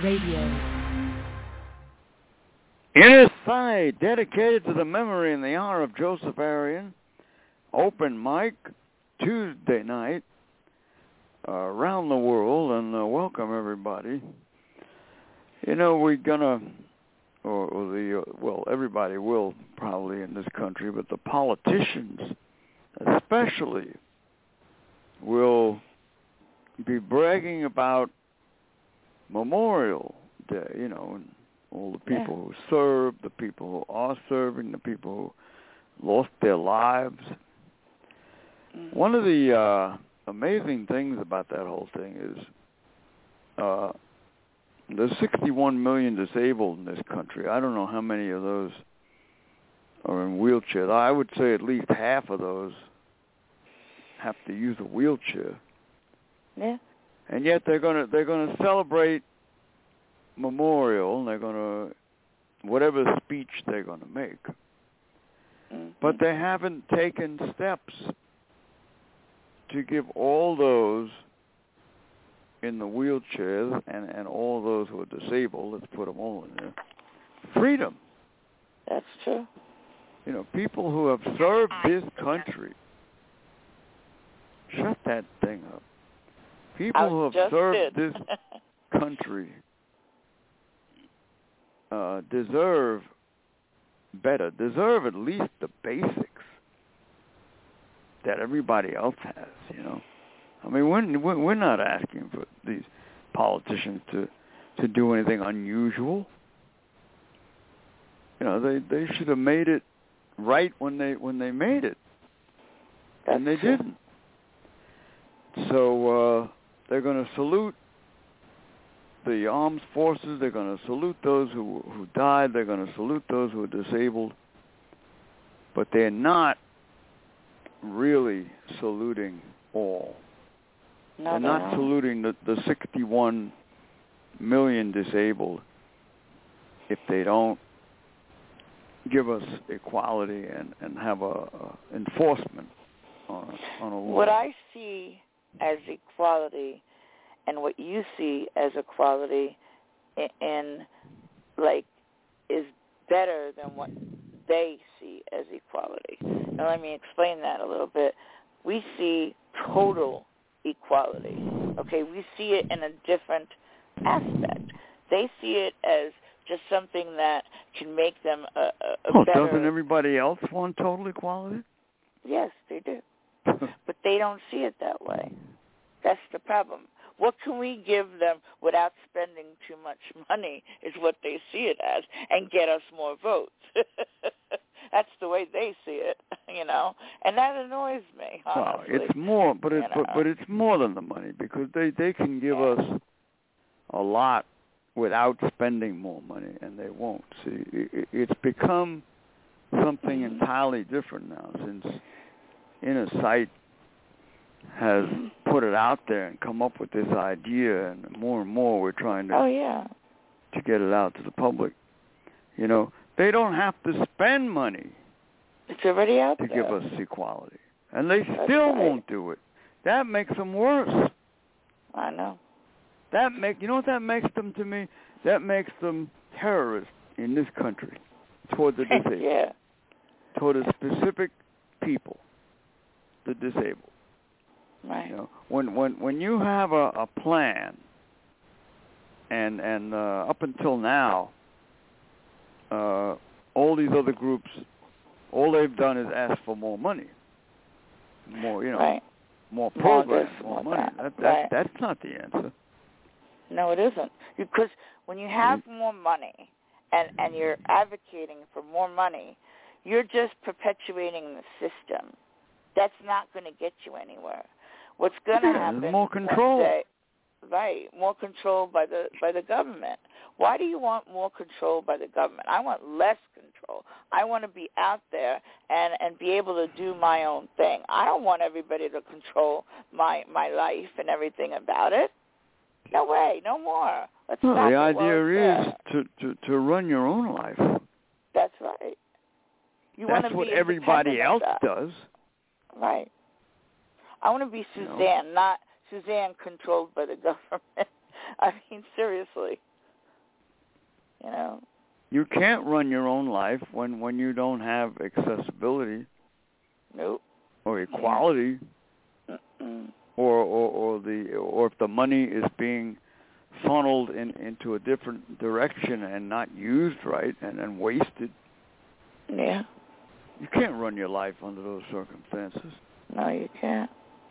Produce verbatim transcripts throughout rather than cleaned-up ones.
Radio. Inner Sight, dedicated to the memory and the honor of Joseph Arian. Open mic, Tuesday night, uh, around the world, and uh, welcome everybody. You know, we're gonna, or, or the, uh, well, everybody will probably in this country, but the politicians especially will be bragging about Memorial Day, you know, and all the people yeah. who served, the people who are serving, the people who lost their lives. Mm-hmm. One of the uh, amazing things about that whole thing is uh, there's sixty-one million disabled in this country. I don't know how many of those are in wheelchairs. I would say at least half of those have to use a wheelchair. Yeah. And yet they're gonna they're gonna celebrate Memorial, and they're gonna whatever speech they're gonna make. Mm-hmm. But they haven't taken steps to give all those in the wheelchairs and, and all those who are disabled, let's put them all in there, freedom. That's true. You know, people who have served this country. Shut that thing up. People who have served this country uh, deserve better, deserve at least the basics that everybody else has, you know. I mean, we're, we're not asking for these politicians to, to do anything unusual. You know, they, they should have made it right when they when they made it, That's and they true. didn't. So uh, they're going to salute the armed forces. They're going to salute those who who died. They're going to salute those who are disabled. But they're not really saluting all. No, they're not no. saluting the, the sixty-one million disabled if they don't give us equality and, and have a, a enforcement on a, on a law. What I see as equality and what you see as equality in, in like is better than what they see as equality. Now let me explain that a little bit. We see total equality. Okay, we see it in a different aspect. They see it as just something that can make them a, a, a oh, better... doesn't everybody else want total equality? Yes, they do. But they don't see it that way. That's the problem. What can we give them without spending too much money is what they see it as, and get us more votes. That's the way they see it, you know, and that annoys me, honestly. Well, it's more, but it's you know. but, but it's more than the money, because they, they can give yeah. us a lot without spending more money, and they won't. See, it, it's become something mm-hmm. entirely different now, since Inner Sight has put it out there and come up with this idea, and more and more we're trying to oh, yeah. to get it out to the public. You know, they don't have to spend money it's already out to there. give us equality, and they That's still right. won't do it. That makes them worse. I know. That make you know what that makes them to me? That makes them terrorists in this country toward the disabled, yeah. toward a specific people, the disabled. Right. You know, when when when you have a, a plan, and and uh, up until now, uh, all these other groups, all they've done is ask for more money, more you know, right. more More programs, this, more more money. that. That, that right. that's not the answer. No, it isn't. Because when you have more money and, and you're advocating for more money, you're just perpetuating the system. That's not going to get you anywhere. What's going to yeah, happen? More control. Day, right, more control by the by the government. Why do you want more control by the government? I want less control. I want to be out there and, and be able to do my own thing. I don't want everybody to control my, my life and everything about it. No way, no more. Let's well, stop the it idea is to, to, to run your own life. That's right. You That's want to what be everybody else of that. does. Right. I want to be Suzanne, you know? Not Suzanne controlled by the government. I mean, seriously. You know? You can't run your own life when, when you don't have accessibility. Nope. Or equality. Mm-mm. Or, or, or the or if the money is being funneled in, into a different direction and not used right and, and wasted. Yeah. You can't run your life under those circumstances. No, you can't.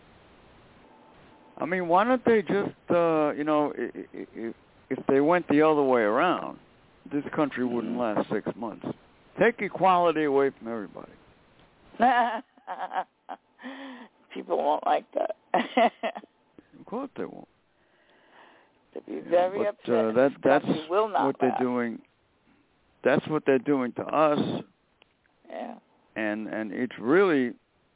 I mean, why don't they just, uh, you know, if, if they went the other way around, this country wouldn't last six months. Take equality away from everybody. People won't like that. Of course they won't. They'll be very yeah, but, upset. Uh, that, that's will not what laugh. they're doing. That's what they're doing to us. Yeah. And and it's really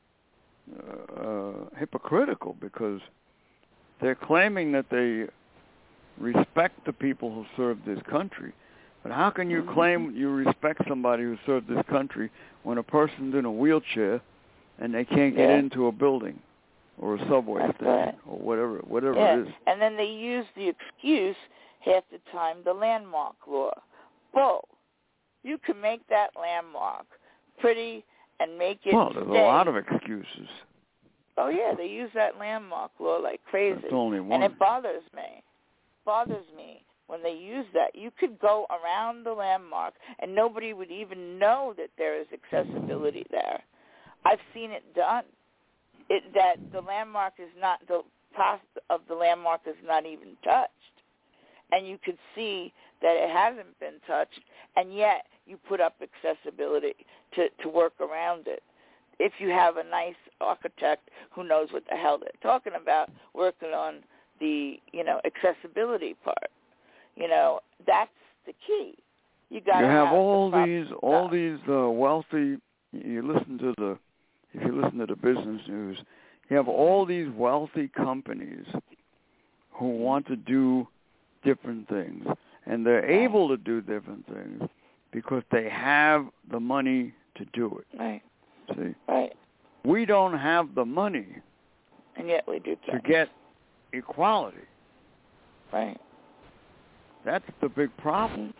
uh, uh, hypocritical because they're claiming that they respect the people who serve this country. But how can you claim you respect somebody who served this country when a person's in a wheelchair and they can't get yeah. into a building or a subway That's station right. or whatever whatever yeah. it is? And then they use the excuse half the time, the landmark law. Bull. You can make that landmark pretty and make it Well, there's stay. a lot of excuses. Oh, yeah, they use that landmark law like crazy. That's only one. And it bothers me. bothers me when they use that. You could go around the landmark and nobody would even know that there is accessibility there. I've seen it done. It, that the landmark is not, the top of the landmark is not even touched. And you could see that it hasn't been touched, and yet you put up accessibility to, to work around it. If you have a nice architect who knows what the hell they're talking about, working on the, you know, accessibility part, you know, that's the key. You got to have, have all the these, stuff. all these uh, wealthy. You listen to the, if you listen to the business news, you have all these wealthy companies who want to do different things, and they're Right. able to do different things because they have the money to do it. Right. See, Right. we don't have the money, and yet we do to things. get equality. Right. That's the big problem.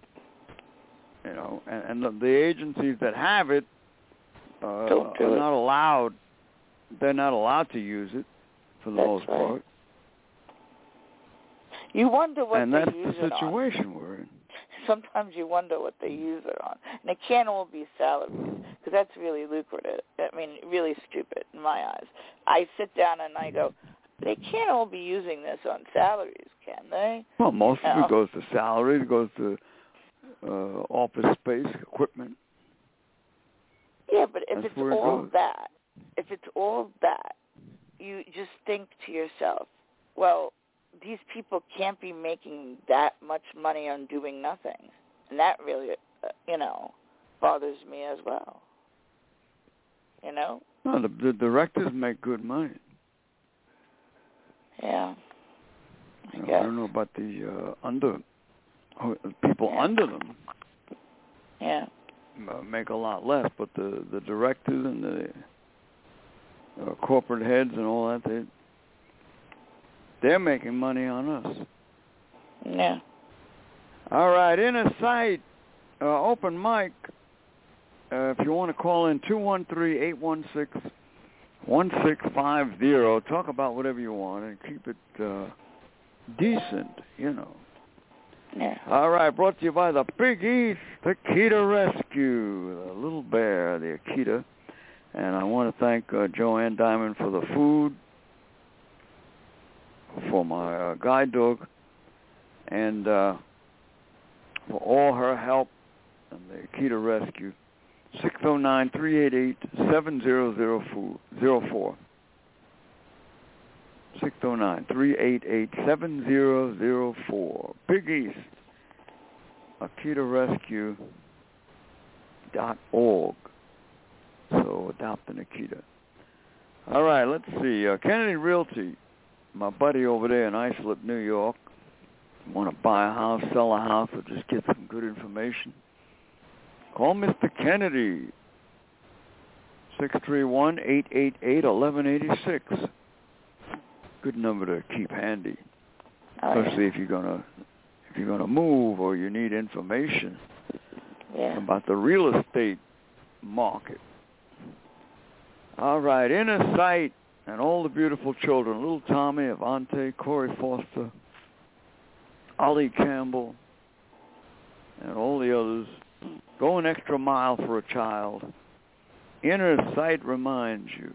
You know, and, and the, the agencies that have it uh, Don't do are it. not allowed. They're not allowed to use it for the That's most right. part. You wonder what And they that's use the it on. situation we're in. Sometimes you wonder what they use it on. And it can't all be salaries, because that's really lucrative. I mean, really stupid in my eyes. I sit down and I go, they can't all be using this on salaries, can they? Well, most You of know? it goes to salaries, it goes to uh, office space, equipment. Yeah, but if That's it's where it all goes. that, if it's all that, you just think to yourself, well, these people can't be making that much money on doing nothing. And that really, uh, you know, bothers me as well. You know? No, the, the directors make good money. Yeah. I You know, guess. I don't know about the uh, under who- people Yeah. under them Yeah. uh, make a lot less, but the, the directors and the uh, corporate heads and all that, they they're making money on us. Yeah. All right, Inner Sight, uh, open mic. Uh, if you want to call in, two one three, eight one six, one six five zero. Talk about whatever you want and keep it uh, decent, you know. Yeah. All right, brought to you by the Big East Akita Rescue, the little bear, the Akita. And I want to thank uh, Joanne Diamond for the food, for my uh, guide dog, and uh, for all her help and the Akita Rescue. six oh nine, three eight eight, seven zero zero four. six oh nine, three eight eight, seven zero zero four. Big East, Akita Rescue dot org. So adopt an Akita. All right, let's see. Uh, Kennedy Realty, my buddy over there in Islip, New York. Want to buy a house, sell a house, or just get some good information? Call Mister Kennedy, six three one, eight eight eight, one one eight six. Good number to keep handy, Oh, especially yeah. if you're gonna if you're going to move or you need information yeah. about the real estate market. All right, Inner Sight and all the beautiful children, little Tommy, Avante, Corey Foster, Ollie Campbell, and all the others. Go an extra mile for a child. Inner Sight reminds you.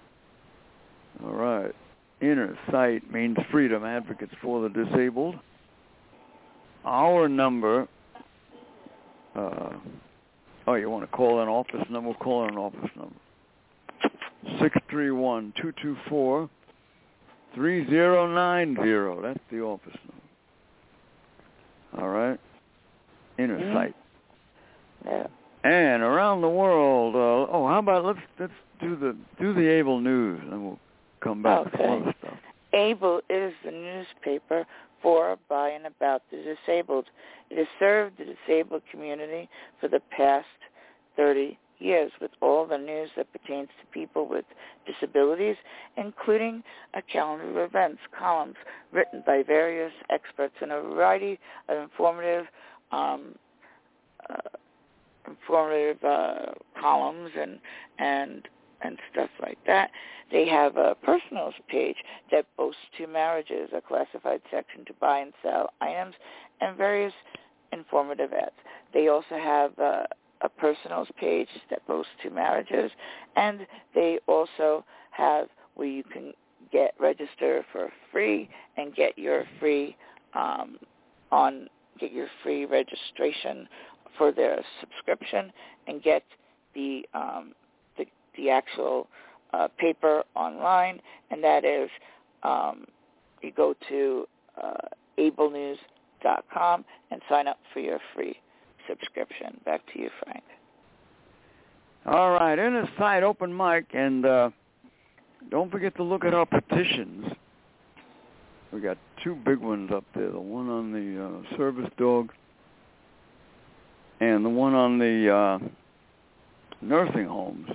All right. Inner Sight means Freedom Advocates for the Disabled. Our number, uh, oh, you want to call an office number? We'll call an office number. six three one, two two four, three zero nine zero. That's the office number. All right. Inner mm-hmm. Sight. Yeah. And around the world, uh, oh, how about let's let's do the do the Able News, and we'll come back okay. to some other stuff. Able is the newspaper for, by, and about the disabled. It has served the disabled community for the past thirty years with all the news that pertains to people with disabilities, including a calendar of events, columns written by various experts, and a variety of informative um, uh, informative uh, columns and and and stuff like that. They have a personals page that boasts two marriages, a classified section to buy and sell items, and various informative ads. They also have uh, a personals page that boasts two marriages, and they also have where you can get register for free and get your free um, on get your free registration for their subscription and get the um, the, the actual uh, paper online, and that is um, you go to uh, able news dot com and sign up for your free subscription. Back to you, Frank. All right, Inner Sight open mic, and uh, don't forget to look at our petitions. We got two big ones up there, the one on the uh, service dog and the one on the uh, nursing homes.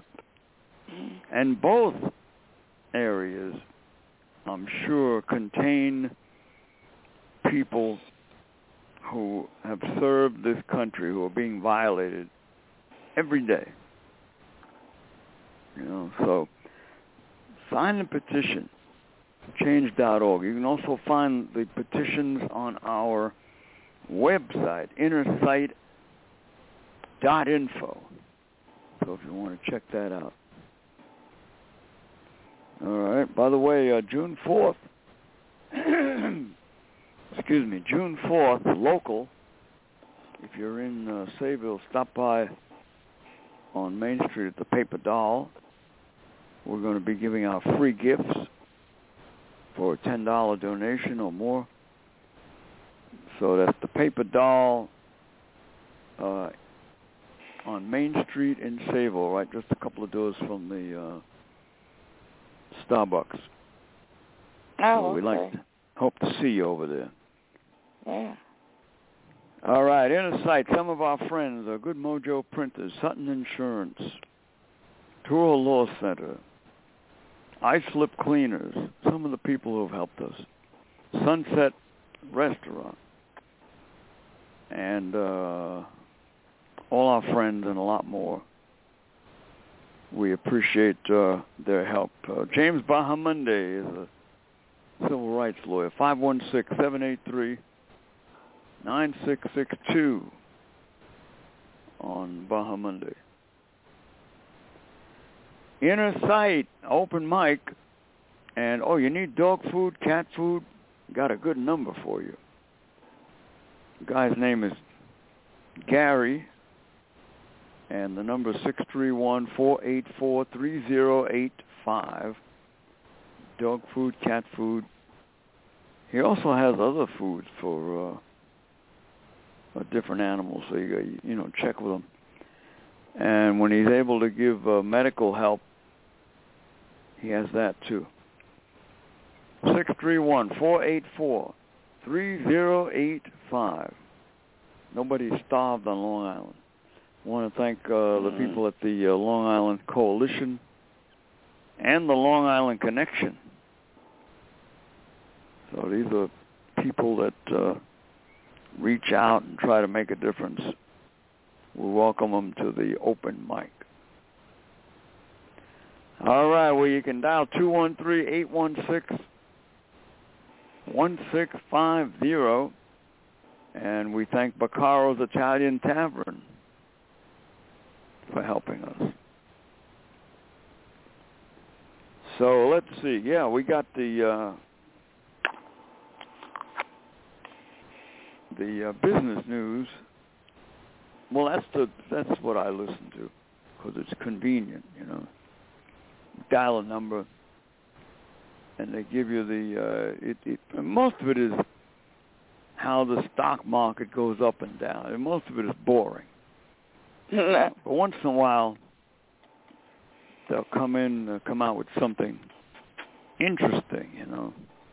And both areas, I'm sure, contain people who have served this country, who are being violated every day. You know, so sign the petition, change dot org. You can also find the petitions on our website, inner sight dot info. So if you want to check that out. All right. By the way, uh, June fourth, excuse me, June fourth, local, if you're in uh, Sayville, stop by on Main Street at the Paper Doll. We're going to be giving out free gifts for a ten dollars donation or more. So that's the Paper Doll uh, on Main Street in Sayville, right? Just a couple of doors from the uh, Starbucks. Oh, so we'd okay. like to hope to see you over there. Yeah. All right, Inner Sight, some of our friends are Good Mojo Printers, Sutton Insurance, Touro Law Center, Islip Cleaners, some of the people who have helped us, Sunset Restaurant, and uh, all our friends and a lot more. We appreciate uh, their help. Uh, James Bahamonde is a civil rights lawyer, five one six, seven eight three, nine six six two on Bahamonde. Inner Sight, open mic, and, oh, you need dog food, cat food? Got a good number for you. The guy's name is Gary, and the number is six three one, four eight four, three zero eight five. Dog food, cat food. He also has other foods for uh, uh, different animals, so you you know check with him. And when he's able to give uh, medical help, he has that too. six three one, four eight four, three zero eight five. Nobody's starved on Long Island. I want to thank uh, the people at the uh, Long Island Coalition and the Long Island Connection. So these are people that uh, reach out and try to make a difference, we welcome them to the open mic. All right, well, you can dial two one three, eight one six, one six five zero, and we thank Baccaro's Italian Tavern for helping us. So let's see. Yeah, we got the uh, the uh, business news. Well, that's the that's what I listen to because it's convenient, you know. Dial a number, and they give you the. Uh, it, it most of it is how the stock market goes up and down, and most of it is boring. But once in a while, they'll come in, uh, come out with something interesting, you know,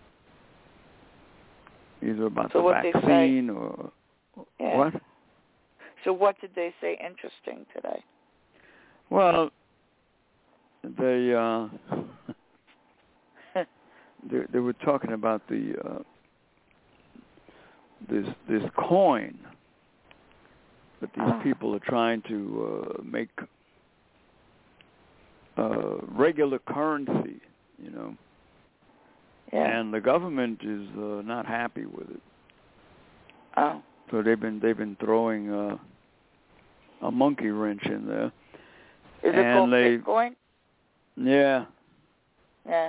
either about so the what vaccine or yeah. what. So what did they say interesting today? Well, they uh, they, they were talking about the uh, this this coin that these oh. people are trying to uh, make uh, regular currency, you know, yeah. and the government is uh, not happy with it. Oh. So they've been they've been throwing uh, a monkey wrench in there. Is it and called they, Bitcoin? Yeah. Yeah.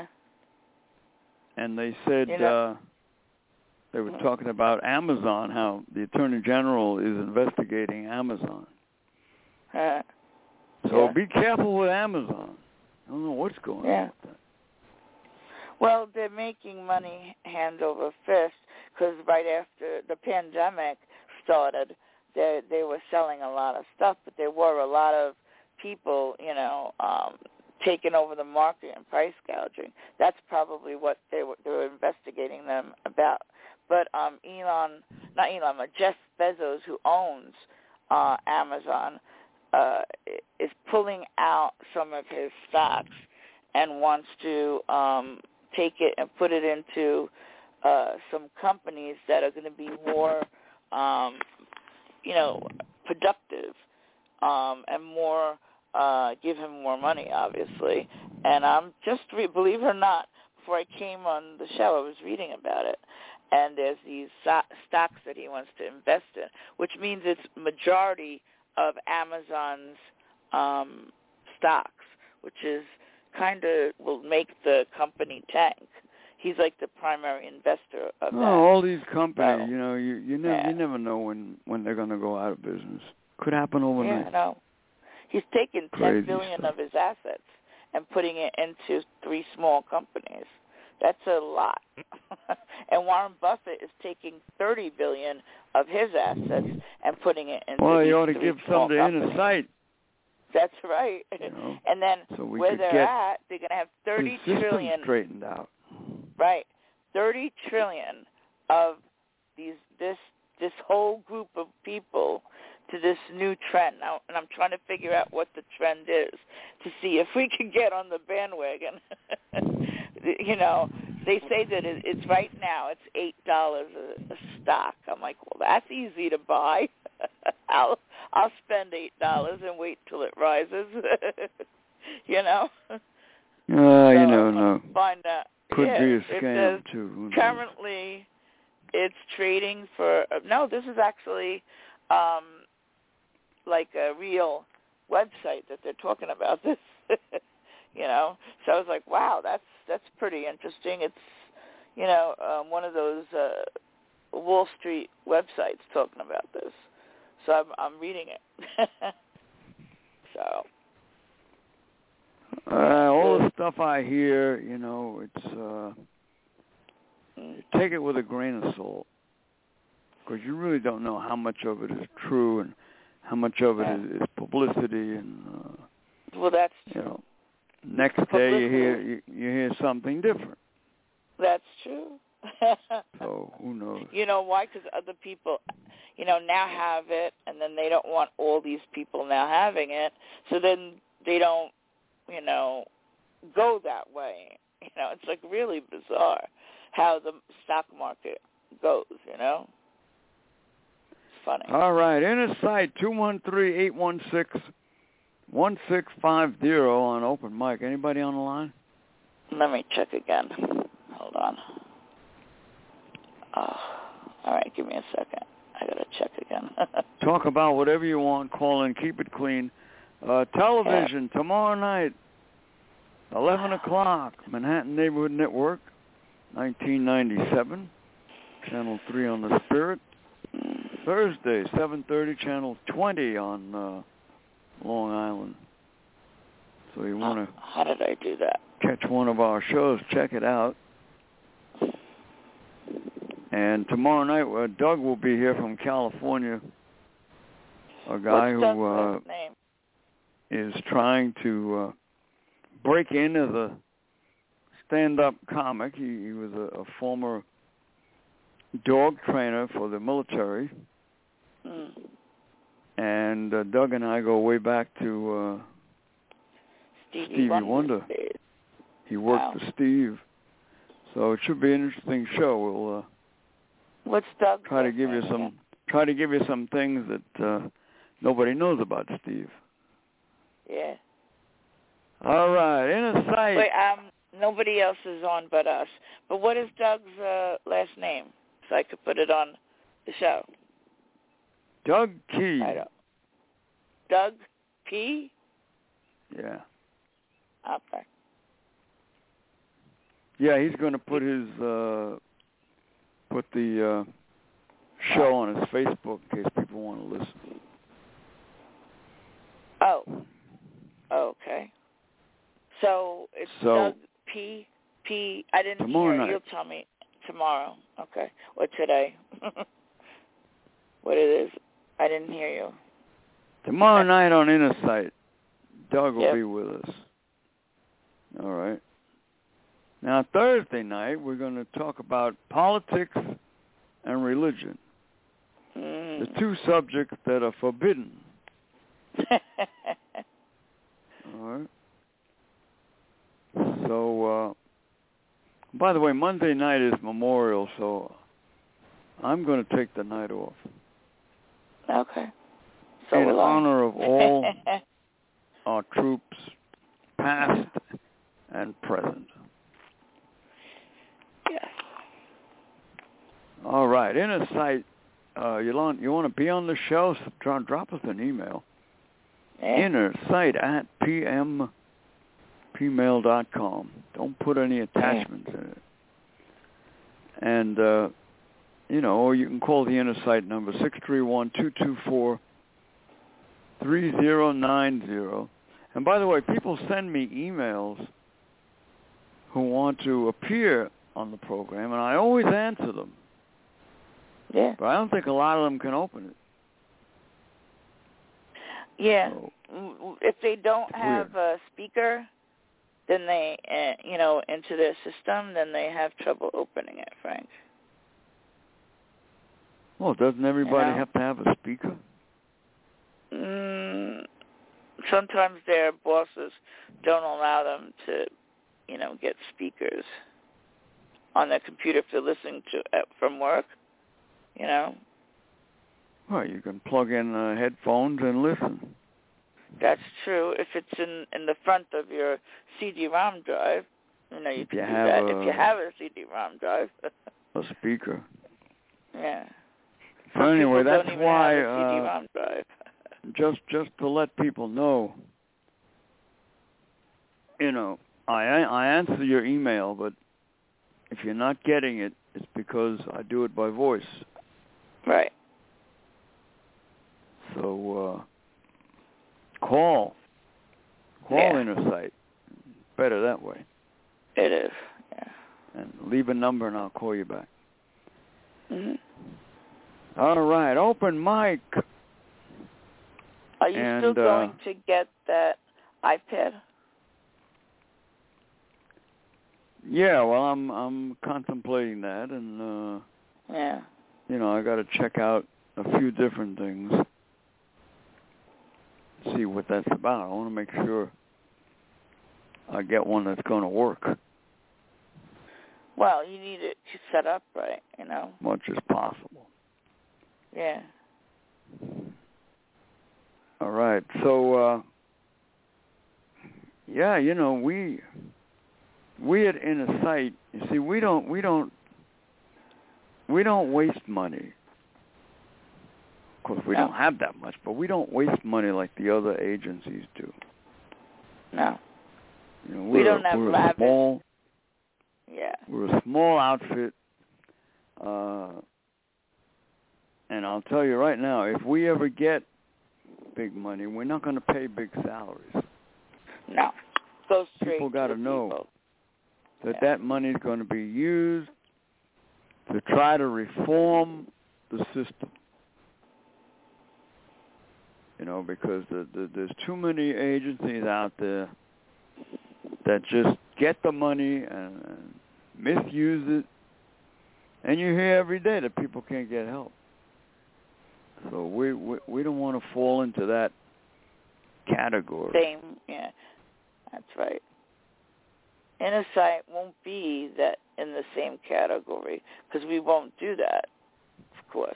And they said you know, uh, they were talking about Amazon, how the Attorney General is investigating Amazon. Uh, so yeah. be careful with Amazon. I don't know what's going yeah. on with that. Well, they're making money hand over fist because right after the pandemic started, they they were selling a lot of stuff, but there were a lot of people, you know, um, taking over the market and price gouging. That's probably what they were they were investigating them about. But um, Elon, not Elon, but Jeff Bezos, who owns uh, Amazon, uh, is pulling out some of his stocks and wants to um, take it and put it into uh, some companies that are going to be more, um, you know, productive um, and more, uh, give him more money, obviously. And I'm just, re- believe it or not, before I came on the show, I was reading about it. And there's these so- stocks that he wants to invest in, which means it's majority of Amazon's um, stocks, which is kind of will make the company tank. He's like the primary investor of oh, that. all these companies, so, you know, you you never yeah. you never know when, when they're going to go out of business. Could happen overnight. Yeah, no. He's taken Crazy ten billion stuff. of his assets and putting it into three small companies. That's a lot. And Warren Buffett is taking thirty billion of his assets and putting it into Well, these you ought to three give small some to companies. Inner Sight. That's right. You know, and then so we where could they're get at, they're going to have thirty the system trillion. straightened out. Right, thirty trillion of these this this whole group of people to this new trend now, and I'm trying to figure out what the trend is to see if we can get on the bandwagon. You know, they say that it, it's right now it's eight dollars a, a stock. I'm like, well, that's easy to buy. I'll I'll spend eight dollars and wait till it rises. You know. Uh, so you never know. Find out. Could yeah, be a it scam says too. Who knows? Currently, it's trading for uh, no. This is actually um, like a real website that they're talking about this. You know, so I was like, wow, that's that's pretty interesting. It's you know um, one of those uh, Wall Street websites talking about this. So I'm I'm reading it. so. Uh, all the stuff I hear, you know, it's uh, take it with a grain of salt, because you really don't know how much of it is true and how much of it yeah. is, is publicity. And uh, well, that's you true. know, next day you hear you, you hear something different. That's true. So who knows? You know why? Because other people, you know, now have it, and then they don't want all these people now having it. So then they don't. You know, go that way. You know, it's like really bizarre how the stock market goes, you know? funny. All right. Inner Sight, two one three, eight one six, one six five zero on open mic. Anybody on the line? Let me check again. Hold on. Oh, all right, give me a second. I got to check again. Talk about whatever you want. Call in. Keep it clean. Uh, television, yeah. Tomorrow night, eleven o'clock, Manhattan Neighborhood Network, nineteen ninety-seven, Channel three on the Spirit. Thursday, seven thirty, Channel twenty on uh, Long Island. So you want to... How did I do that? Catch one of our shows, check it out. And tomorrow night, uh, Doug will be here from California, a guy What's who uh, Doug's name? is trying to uh, break in as a stand-up comic. He, he was a, a former dog trainer for the military. Mm. And uh, Doug and I go way back to uh, Stevie, Stevie Wonder. Wonder. He worked Wow. for Steve. So it should be an interesting show. We'll uh, What's Doug's try to give you some name? try to give you some things that uh, nobody knows about Steve. Yeah. All right, Inner Sight. Wait, um, nobody else is on but us. But what is Doug's uh, last name, so I could put it on the show? Doug Key. I don't. Doug Key? Yeah. Okay. Yeah, he's going to put his uh, put the uh, show on his Facebook in case people want to listen. Oh. Okay. So it's so, Doug P. P. I didn't tomorrow hear. Night. You'll tell me tomorrow. Okay. Or today. What it is. I didn't hear you. Tomorrow night on Inner Sight, Doug will yep. be with us. All right. Now, Thursday night, we're going to talk about politics and religion, mm. the two subjects that are forbidden. All right. So, uh, by the way, Monday night is Memorial, so I'm going to take the night off. Okay. So in will I. honor of all our troops, past and present. Yes. All right. Inner Sight, uh, you want you want to be on the show? So drop, drop us an email. Yeah. Inner Sight at p m p mail dot com. Don't put any attachments yeah. in it. And uh, you know, or you can call the Inner Sight number six three one, two two four, three zero nine zero. And by the way, people send me emails who want to appear on the program, and I always answer them. Yeah. But I don't think a lot of them can open it. Yeah. So, if they don't have a speaker, then they, uh, you know, into their system, then they have trouble opening it, Frank. Well, doesn't everybody you know? have to have a speaker? Mm, sometimes their bosses don't allow them to, you know, get speakers on their computer if they're listening to uh, from work, you know. Well, you can plug in uh, headphones and listen. That's true. If it's in, in the front of your C D ROM drive, you know, you if can you do have that. A, if you have a C D ROM drive. a speaker. Yeah. So Some anyway, people that's don't even why, have a C D ROM uh, drive. just just to let people know, you know, I I answer your email, but if you're not getting it, it's because I do it by voice. Right. So uh, call, call yeah. Inner Sight. Better that way. It is. Yeah. And leave a number, and I'll call you back. Mm-hmm. All right, open mic. Are you and, still going uh, to get that iPad? Yeah, well, I'm I'm contemplating that, and uh, yeah, you know, I got to check out a few different things, see what that's about. I want to make sure I get one that's going to work. Well, you need it to set up right, you know. Much as possible. Yeah. All right. So, uh, yeah, you know, we we at Inner Sight, you see, we don't we don't we don't waste money. Of course, we no. don't have that much, but we don't waste money like the other agencies do. No. You know, we don't a, have we're lavish. A small, yeah. We're a small outfit. Uh, and I'll tell you right now, if we ever get big money, we're not going to pay big salaries. No. Go straight people got to to know people. that yeah. that money is going to be used to try to reform the system. You know, because the, the, there's too many agencies out there that just get the money and, and misuse it. And you hear every day that people can't get help. So we we, we don't want to fall into that category. Same, yeah, that's right. Inner Sight won't be that in the same category because we won't do that, of course.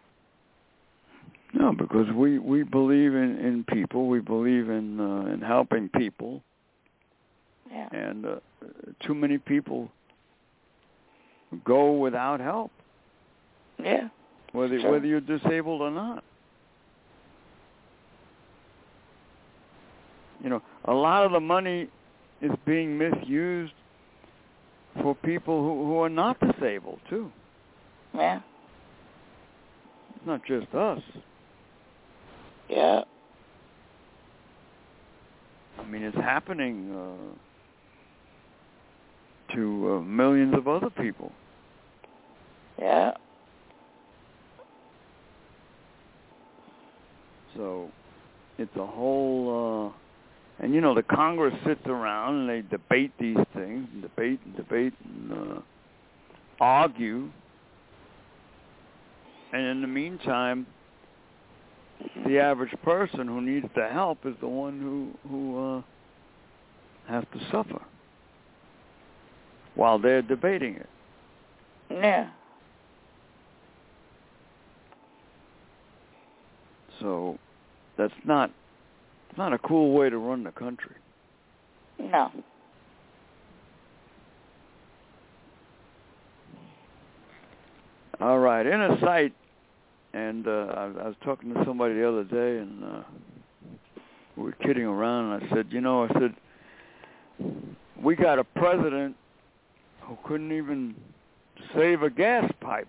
No, because we, we believe in, in people. We believe in uh, in helping people. Yeah. And uh, too many people go without help. Yeah. Whether sure. whether you're disabled or not. You know, a lot of the money is being misused for people who, who are not disabled too. Yeah. It's not just us. Yeah. I mean, it's happening uh, to uh, millions of other people. Yeah. So it's a whole, uh, and you know, the Congress sits around and they debate these things, and debate and debate and uh, argue. And in the meantime, the average person who needs the help is the one who who uh, has to suffer while they're debating it. Yeah. So that's not it's not a cool way to run the country. No. All right, Inner Sight, and uh, I, I was talking to somebody the other day, and uh, we were kidding around, and I said, you know, I said, we got a president who couldn't even save a gas pipe.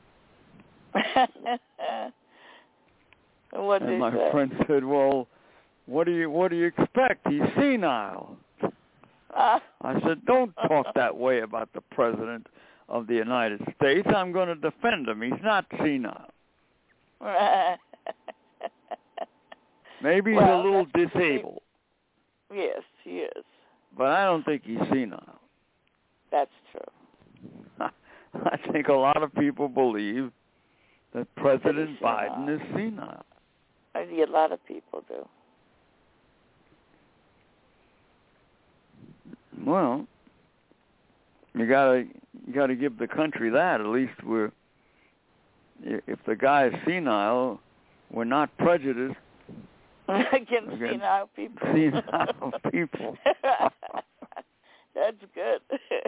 What and my say? friend said, well, what do you what do you expect? He's senile. Uh. I said, don't talk that way about the president of the United States. I'm going to defend him. He's not senile. Maybe he's well, a little disabled. Yes, he is. But I don't think he's senile. That's true. I think a lot of people believe that President Biden is senile. I think a lot of people do. Well, you gotta you gotta give the country that. At least we're if the guy is senile, we're not prejudiced against, against senile people. Senile people. That's good.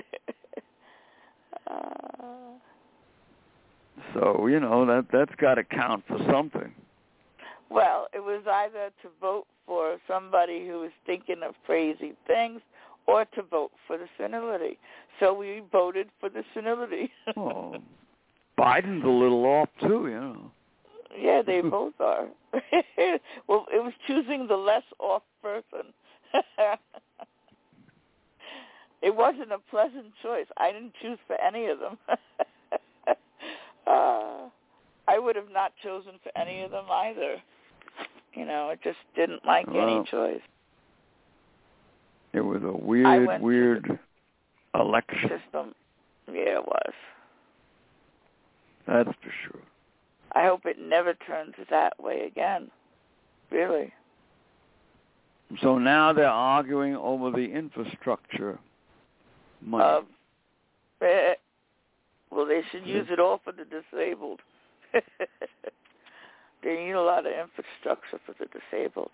uh, so you know that that's got to count for something. Well, it was either to vote for somebody who was thinking of crazy things or to vote for the senility. So we voted for the senility. Oh, Biden's a little off, too, you know. Yeah, they both are. Well, it was choosing the less off person. It wasn't a pleasant choice. I didn't choose for any of them. uh, I would have not chosen for any of them either. You know, I just didn't like well, any choice. It was a weird, weird election. System. Yeah, it was. That's for sure. I hope it never turns that way again. Really. So now they're arguing over the infrastructure money. Uh, eh, well, they should use it all for the disabled. they need a lot of infrastructure for the disabled.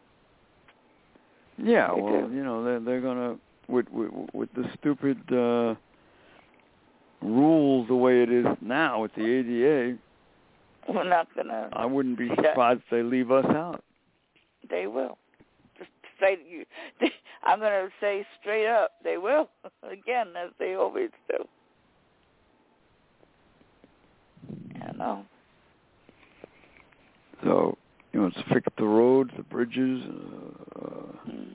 Yeah, they well, do. you know, they're, they're going to, with, with, with the stupid uh, rules the way it is now with the A D A, we're not going to... I wouldn't be surprised if they leave us out. They will. Just say to you, I'm going to say straight up, they will. Again, as they always do. I know. So, you know, it's fix the roads, the bridges, uh, mm.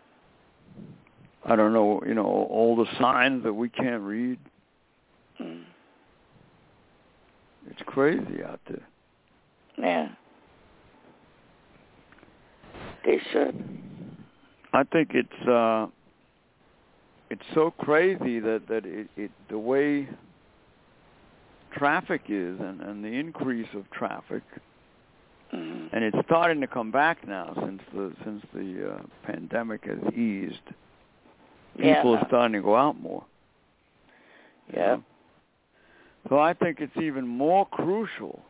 I don't know, you know, all the signs that we can't read. Mm. It's crazy out there. Yeah. They should. I think it's uh, it's so crazy that that it, it the way traffic is and, and the increase of traffic, mm-hmm. and it's starting to come back now since the since the uh, pandemic has eased. People yeah, are starting to go out more. Yeah. Know? So I think it's even more crucial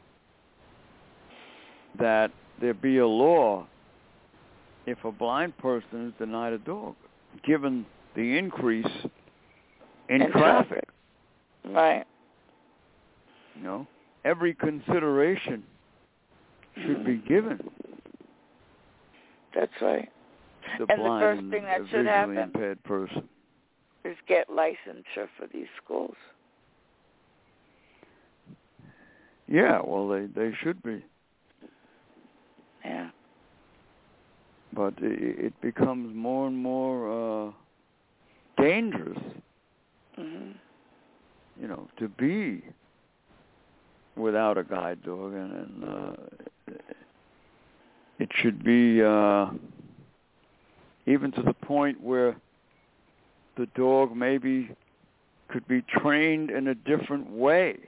that there be a law if a blind person is denied a dog, given the increase in, in traffic. traffic. Right. You know, every consideration should be given. That's right. The and blind the first and thing that the should visually happen impaired person is get licensure for these schools. Yeah, well, they they should be. Yeah. But it, it becomes more and more uh, dangerous, mm-hmm. you know, to be without a guide dog, and, and uh, it should be uh, even to the point where the dog maybe could be trained in a different way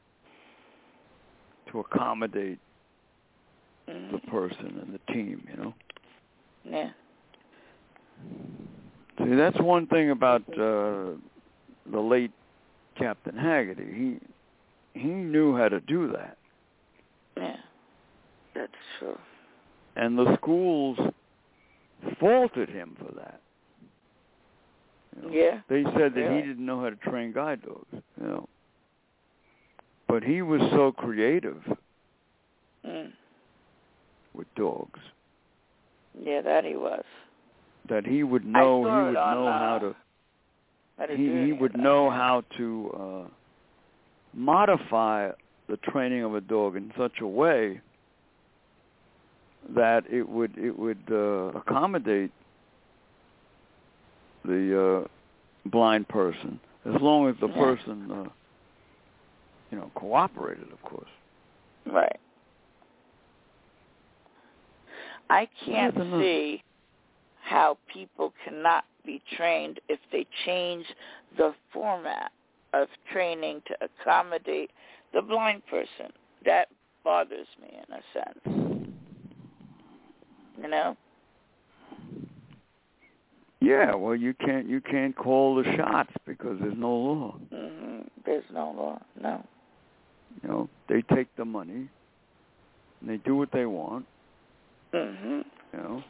to accommodate mm-hmm. the person and the team, you know. Yeah. See, that's one thing about uh, the late Captain Haggerty. He he knew how to do that. Yeah, that's true. And the schools faulted him for that. You know, yeah. They said that really? he didn't know how to train guide dogs, you know. But he was so creative mm. with dogs. Yeah, that he was. That he would know, he would on, know uh, how to, how to he, do he it, would yeah. know how to uh, modify the training of a dog in such a way that it would it would uh, accommodate the uh, blind person, as long as the yeah. person, uh, you know, cooperated, of course. Right. I can't Yeah, see how people cannot be trained if they change the format of training to accommodate the blind person. That bothers me in a sense. You know? Yeah, well, you can't you can't call the shots because there's no law. Mm-hmm. There's no law. No. You know, they take the money and they do what they want. Mm-hmm. You know.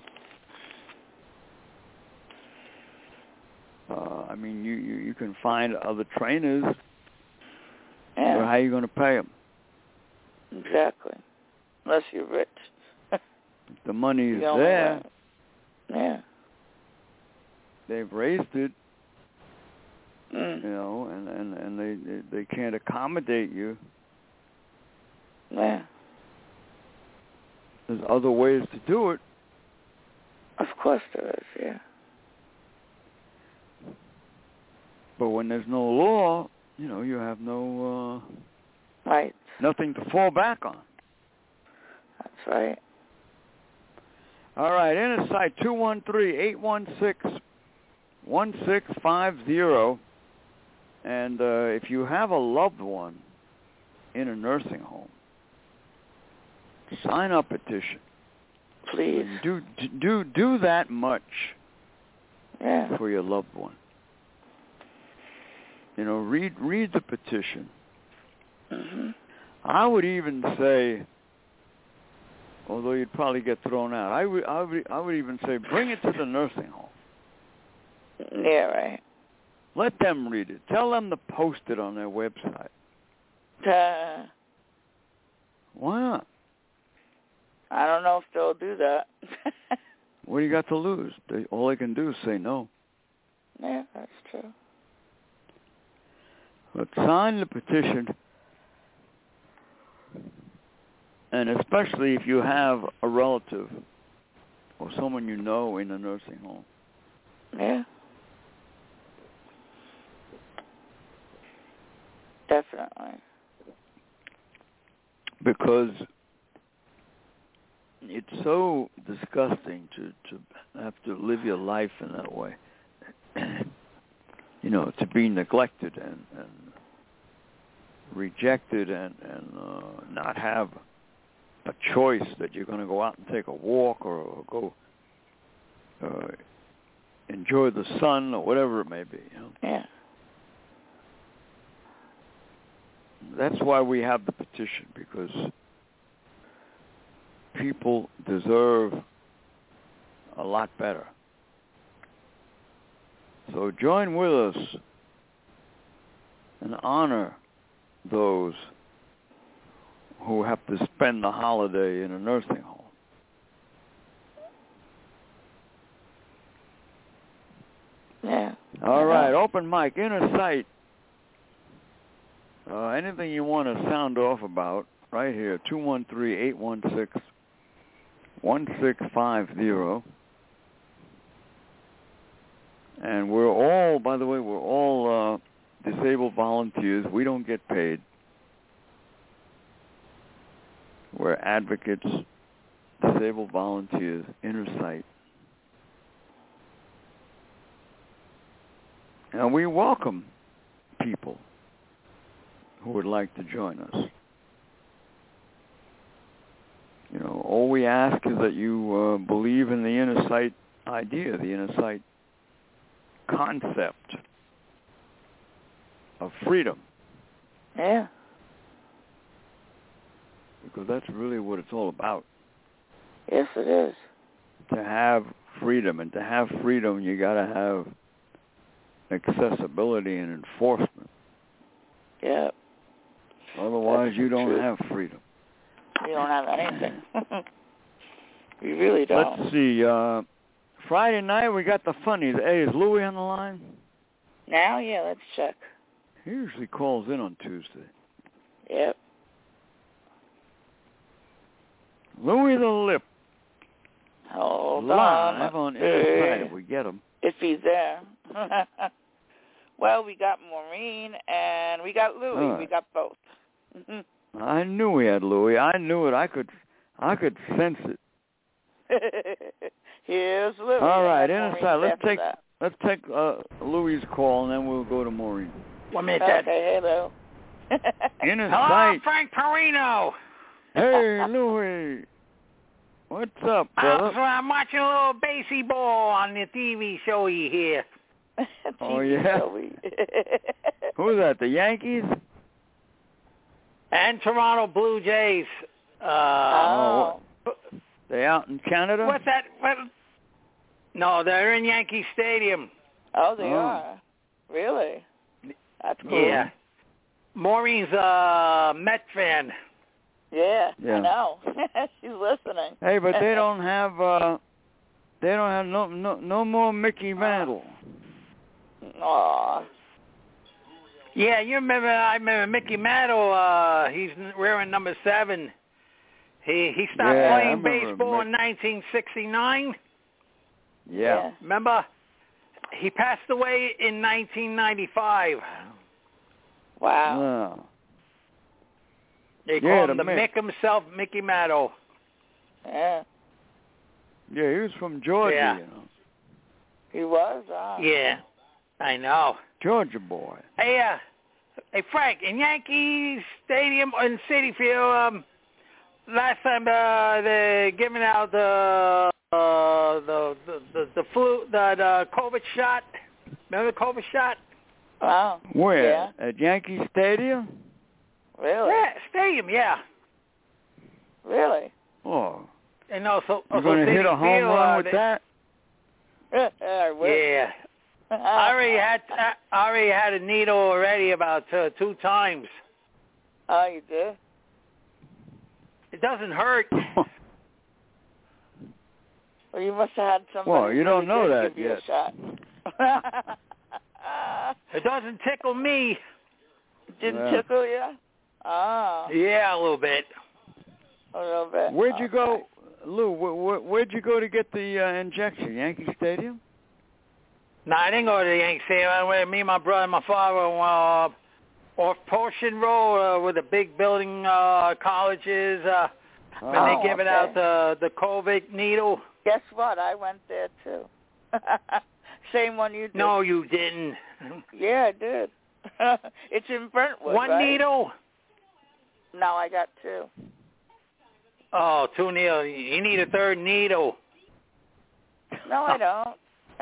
Uh, I mean, you, you, you can find other trainers, Yeah. but how are you going to pay them? Exactly. Unless you're rich. The money is The there. way. Yeah. They've raised it, Mm. you know, and, and, and they they can't accommodate you. Yeah. There's other ways to do it. Of course there is, yeah. But when there's no law, you know, you have no uh, Right. nothing to fall back on. That's right. All right, inner site two one three, eight one six, one six five zero. And uh, if you have a loved one in a nursing home, sign a petition. Please. And do do do that much Yeah. for your loved one. You know, read read the petition. Mm-hmm. I would even say although you'd probably get thrown out. I would, I would, I would even say bring it to the nursing home. Yeah, right. Let them read it. Tell them to post it on their website. Uh, Why not? I don't know if they'll do that. What do you got to lose? They, all they can do is say no. Yeah, that's true. But sign the petition, and especially if you have a relative or someone you know in a nursing home. Yeah. Definitely. Because it's so disgusting to, to have to live your life in that way. You know, to be neglected and, and rejected and, and uh, not have a choice that you're going to go out and take a walk or, or go uh, enjoy the sun or whatever it may be. You know? Yeah. That's why we have the petition, because people deserve a lot better. So join with us and honor those who have to spend the holiday in a nursing home. Yeah. All right, open mic, inner sight. Uh, anything you want to sound off about, right here, two one three, eight one six, one six five zero. And we're all, by the way, we're all uh, disabled volunteers. We don't get paid. We're advocates, disabled volunteers, inner sight. And we welcome people who would like to join us. You know, all we ask is that you uh, believe in the inner sight idea, the inner sight concept of freedom. Yeah. Because that's really what it's all about. Yes, it is. To have freedom, and to have freedom, you got to have accessibility and enforcement. Yeah. Otherwise, That's you don't true. have freedom. You don't have anything. You really don't. Let's see. Uh, Friday night, we got the funnies. Hey, is Louis on the line? Now, yeah, let's check. He usually calls in on Tuesday. Yep. Louis the Lip. Hold Live on. on Inner Sight if we get him. If he's there. Well, we got Maureen and we got Louis. Right. We got both. I knew we had Louis. I knew it. I could, I could sense it. Here's Louis. All right, Inner Sight. Let's take, that. let's take uh, Louis' call, and then we'll go to Maureen. One minute, Dad. Okay, hello. Inner Hello, Sight. Frank Perino. Hey, Louis. What's up, brother? I'm, I'm watching a little baseball on the T V show you hear. Oh, yeah? Who's that, the Yankees? And Toronto Blue Jays. Uh, oh. What? They out in Canada? What's that? What? No, they're in Yankee Stadium. Oh, they Oh. are. Really? That's cool. Yeah. Maureen's a Met fan. Yeah, Yeah. I know. She's listening. Hey, but they don't have, uh, they don't have no no, no more Mickey Mantle. Aw. Yeah, you remember? I remember Mickey Mantle. Uh, he's wearing number seven. He he started Yeah, I playing remember baseball Mick- in nineteen sixty-nine. Yeah. Remember? He passed away in nineteen ninety-five. Wow. Wow. They Yeah, call him the the Mick. Mick himself, Mickey Mantle. Yeah. Yeah, he was from Georgia, Yeah. you know. He was? Ah. Yeah, I know. Georgia boy. Hey, uh, hey Frank, in Yankee Stadium in Citi Field, um, last time uh, they giving out the uh, the, the the the flu, the, the COVID shot. Remember the COVID shot? Wow. Where? Yeah. At Yankee Stadium? Really? Yeah, stadium. Yeah. Really? Oh. And also, You're also going to City hit a home Field, run uh, with they, that? I will. Yeah. I already had I already had a needle already about uh, two times. Oh, you did? It doesn't hurt. Well, you must have had somebody. Well, you don't really know good that give you yet. A shot. It doesn't tickle me. Didn't Yeah. tickle you? Ah. Yeah, a little bit. A little bit. Where'd you Okay. go, Lou? Where, where, where'd you go to get the uh, injection? Yankee Stadium? No, I didn't go to the Yankee Stadium. I went, me, my brother, and my father, uh, off Portion Road, uh, where the big building uh, colleges, uh, when Oh, they give it okay. out the the COVID needle. Guess what? I went there too. Same one you did. No, you didn't. Yeah, I did. It's in Brentwood, One right? needle? No, I got two. Oh, two needles. You need a third needle. No, I don't.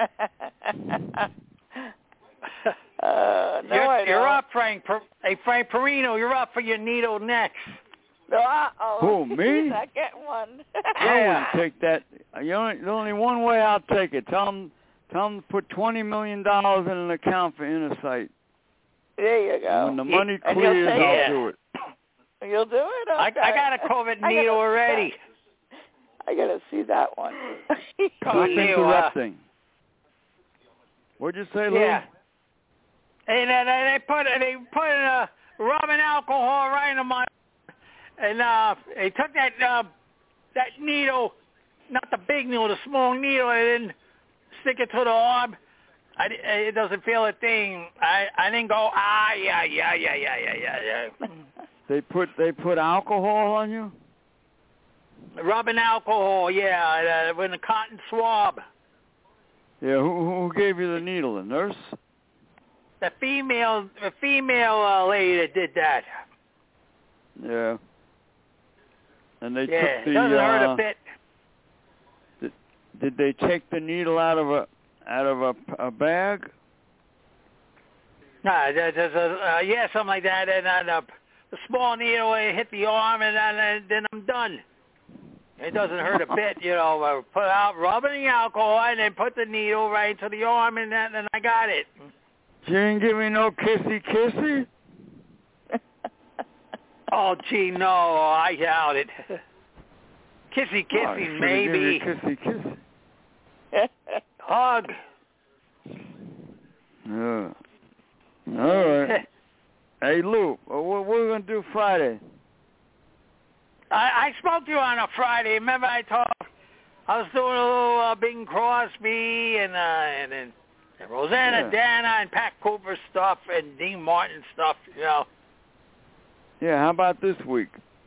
uh, no, you're, I don't. You're up, Frank. Per, hey, Frank Perino, you're up for your needle next. No, uh-oh. Who, me? He's not getting one. I wouldn't take that. You only, there's only one way I'll take it. Tell them, tell them to put twenty million dollars in an account for Inner Sight. There you go. When the money And you'll clears, take I'll it? do it. You'll do it? I, Okay. I got a COVID I needle gotta- already. I got to see that one. Come Quit on, you, uh, interrupting. What'd you say, Lou? Yeah. And uh, they put they put uh, rubbing alcohol right in my, and uh, they took that uh, that needle, not the big needle, the small needle, and then stick it to the arm. I, it doesn't feel a thing. I I didn't go ah yeah yeah yeah yeah yeah yeah yeah. They put they put alcohol on you? Rubbing alcohol, yeah, uh, with a cotton swab. Yeah. Who who gave you the needle? The nurse? The female, the female uh, lady that did that. Yeah. And they Yeah, took the. it doesn't uh, hurt a bit. Did, did they take the needle out of a out of a, a bag? No, there's a uh, yeah, something like that, and then uh, the small needle uh, hit the arm, and then, and then I'm done. It doesn't hurt a bit, you know. Uh, put out rubbing the alcohol, and then put the needle right into the arm, and then and I got it. She didn't give me no kissy kissy. Oh, gee, no, I doubt it. Kissy, Oh, I kissy, should've maybe. given you kissy kissy. Hug. Yeah. All right. Hey, Lou, what what are we going to do Friday? I, I spoke to you on a Friday. Remember I talked, I was doing a little uh, Bing Crosby and, uh, and then Rosanna Yeah. Dana and Pat Cooper stuff and Dean Martin stuff, you know. Yeah, how about this week?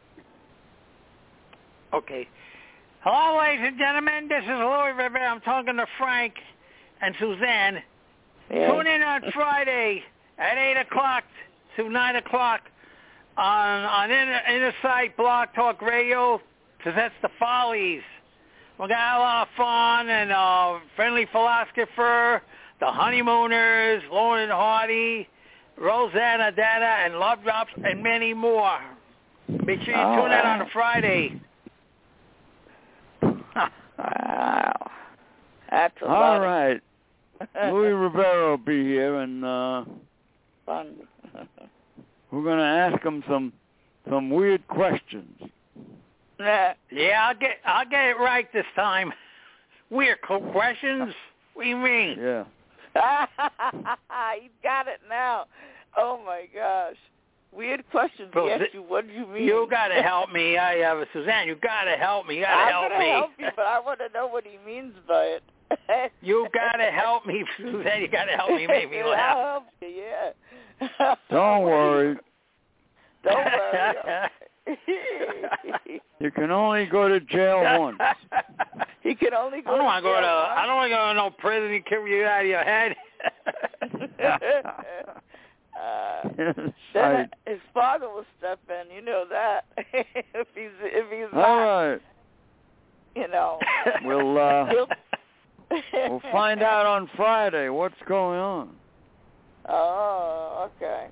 Okay. Hello, ladies and gentlemen. This is Louis Rivera. I'm talking to Frank and Suzanne. Yeah. Tune in on Friday at eight o'clock to nine o'clock on on Inner, Inner Sight Blog Talk Radio, because that's the Follies. We're going to have a lot of fun, and uh, Friendly Philosopher, the Honeymooners, Lauren and Hardy, Rosanna Dana, and Love Drops, and many more. Make sure you All tune in on a right. Friday. Wow. That's a All lot right. Louis Rivera will be here, and uh, of fun. we're going to ask him some some weird questions. Nah. Yeah, I'll get I'll get it right this time. Weird questions? What do you mean? Yeah. You got it now. Oh, my gosh. Weird questions. Well, He asked th- you, what do you mean? You got to help me. I uh, Suzanne, you got to help me. You got to I'm help gonna me. help you, but I want to know what he means by it. You got to help me, Suzanne. You got to help me. Make me I'll laugh. help you, yeah. Don't worry. Don't worry. You can only go to jail once. He can only go I don't to want to go to. jail once. I don't want to go to no prison and kill you out of your head. uh, Yes, then I- his father will step in. You know that. if he's if he's All not, right. you know. We'll uh, he'll- we'll find out on Friday what's going on. Oh, okay.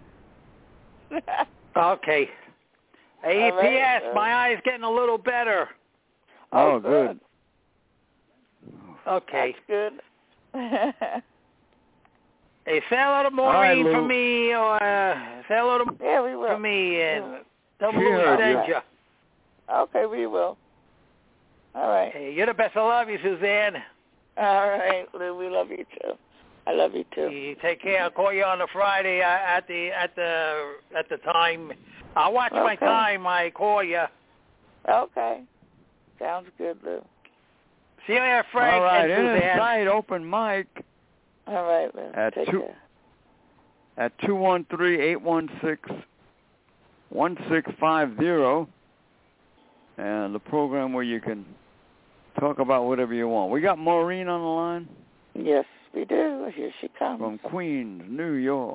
Okay. Hey, All right, P S uh, my eye's getting a little better. Oh, oh good. good. Okay. That's good. Hey, say hello to Maureen right, for me, or uh, say hello to Yeah, we will. for me, and tell She Louis heard sent you. you. Okay, we will. All right. Hey, you're the best. I love you, Suzanne. All right, Lou. We love you too. I love you too. You take care. I'll call you on the Friday uh, at the at the at the time. I'll watch my Okay. time. I call you. Okay. Sounds good, Lou. See you later, Frank All right, and in Suzanne. a side open mic All right, Lou. At Take two- care. at two one three, eight one six, one six five zero, and the program where you can talk about whatever you want. We got Maureen on the line Yes, we do. Here she comes. from Queens, New York.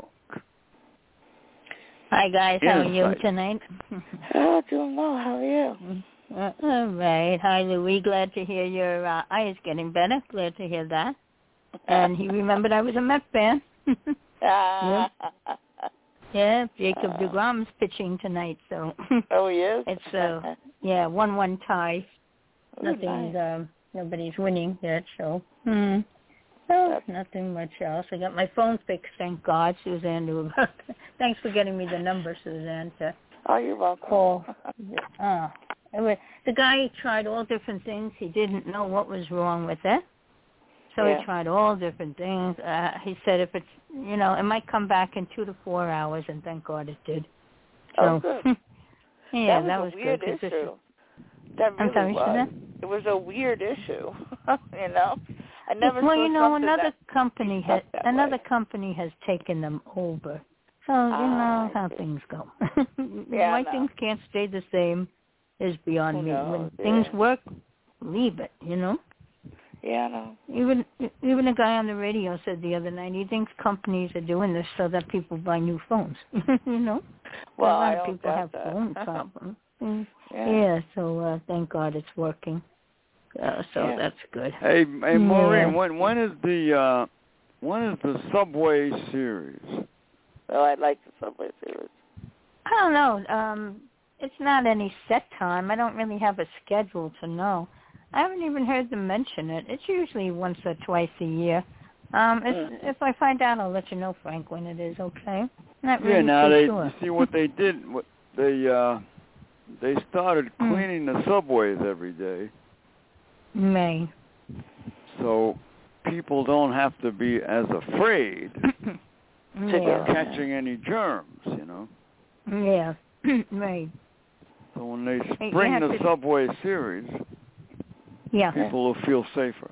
Hi, guys. How are you Insight. tonight? Oh, doing well. How are you? Uh, all right. Hi, Louis. Glad to hear your uh, eye is getting better. Glad to hear that. And he remembered I was a Met fan. Ah. Yeah, Jacob DeGrom's pitching tonight, so Oh, he is? it's uh yeah, one one tie. Oh, Nothing's nice. um nobody's winning yet, so hmm. Oh, nothing much else. I got my phone fixed, thank God. Suzanne knew about it. Thanks for getting me the number, Suzanne, to Oh, you're welcome. call. Uh, it was, the guy tried all different things. He didn't know what was wrong with it. So Yeah. he tried all different things. Uh, he said if it's, you know, it might come back in two to four hours, and thank God it did. Oh, So, good. yeah, that was that a was weird good. 'cause issue. This, That I'm really sorry, was. Suzanne? It was a weird issue. You know, I never well, saw you know, something another that company has that another way. company has taken them over. So you Ah, know how I see. things go. Yeah, Why I know. things can't stay the same is beyond Who me. knows? When things Yeah. work, leave it. You know. Yeah, I know. Even even a guy on the radio said the other night he thinks companies are doing this so that people buy new phones. you know, Well, a lot I of don't people doubt have that. phone problems. Mm. Yeah. Yeah, so uh, thank God it's working. Uh, so Yeah. that's good. Hey, hey, Maureen, Yeah. when when is the uh, when is the Subway series? Well, I like the Subway series. I don't know. Um, it's not any set time. I don't really have a schedule to know. I haven't even heard them mention it. It's usually once or twice a year. Um, if, Mm. if I find out, I'll let you know, Frank, when it is. Okay? Not really Yeah, now too they sure. you see what they did. What they uh, they started Mm. cleaning the subways every day, May. so people don't have to be as afraid yeah. of catching any germs. You know. Yeah. Right. So when they Hey, you spring have the to- Subway series, Yeah. people will feel safer.